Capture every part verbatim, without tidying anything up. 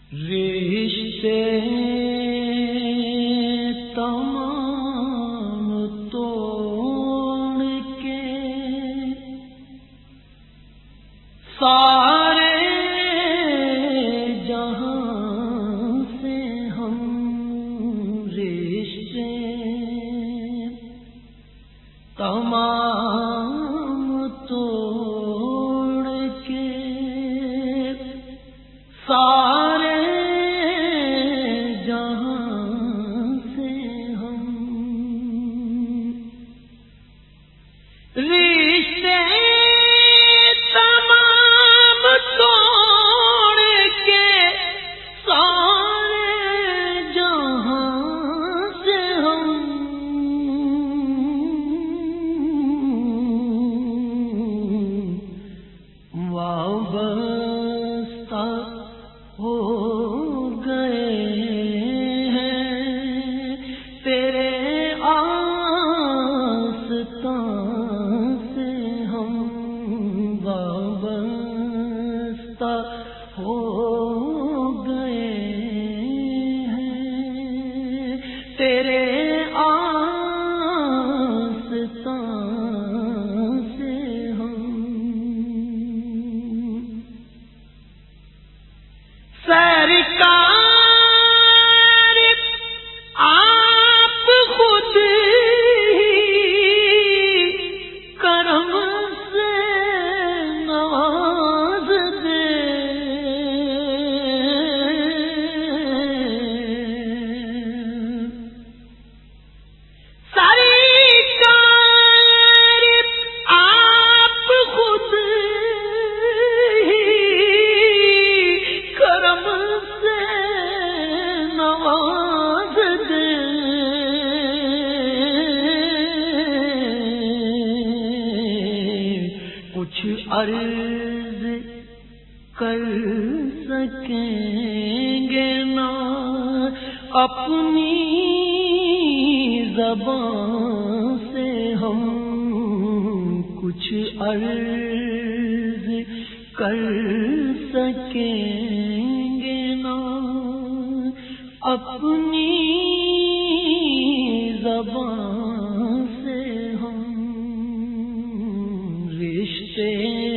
رشتے تمام توڑ کے سارے جہاں سے ہم رشتے تمام توڑ کے سارے رشتے تمام توڑ کے سارے جہاں سے ہم وابستہ ہو گئے ہیں تیرے ہو گئے ہیں تیرے آستان سے ہم سرکار آپ خود کرم سے نواز کچھ عرض کر سکیں گے نا اپنی زبان سے ہم کچھ عرض کر سکیں گے نا اپنی زبان سے ہم رشتے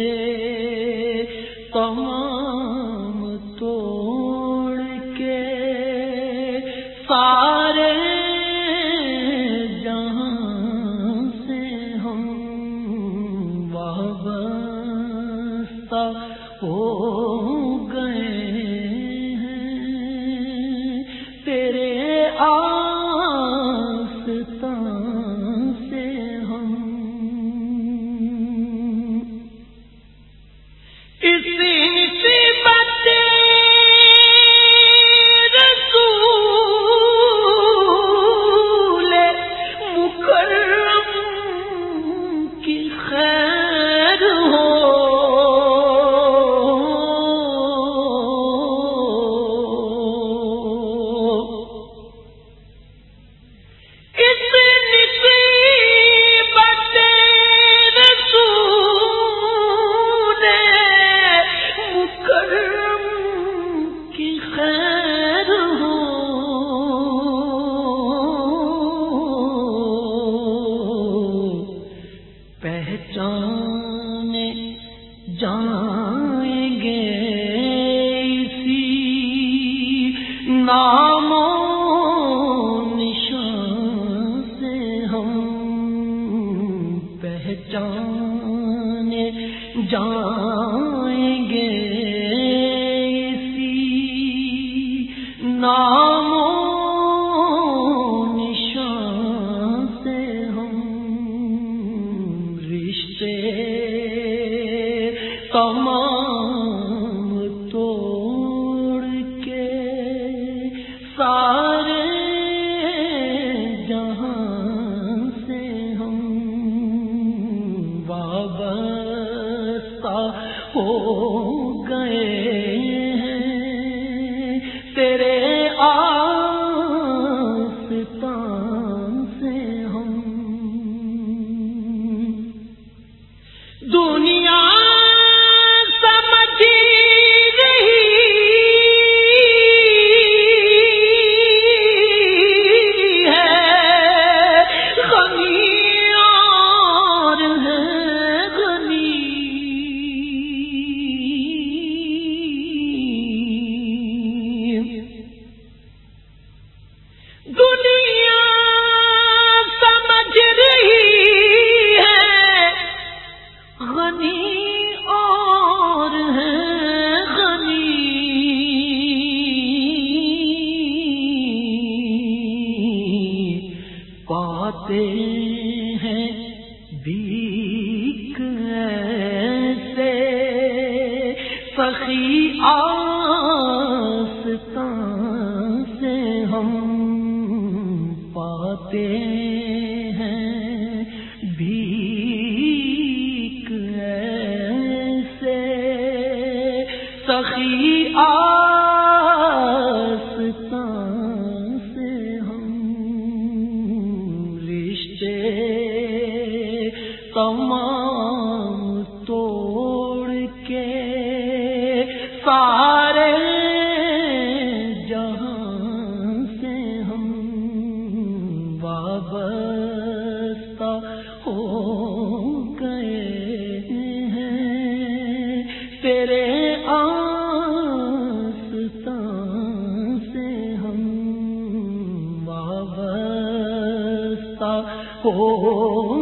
تمام توڑ کے سارے جہاں سے ہم وابستہ ہو گئے ہیں تیرے آستان سے ہم پہچانے جائیں گے اسی نام و نشان سے ہم پہچانے جائیں گے اسی نام و نشان سے ہم رشتے تمام توڑ کے پاتے ہیں بھیک ایسے سخی آستان سے ہم پاتے ہیں بھیک ایسے سخی آستان سے ہم رشتے تمام توڑ کے سارے جہاں سے ہم وابستہ ہو گئے ہیں تیرے آستان سے ہم وابستہ ہو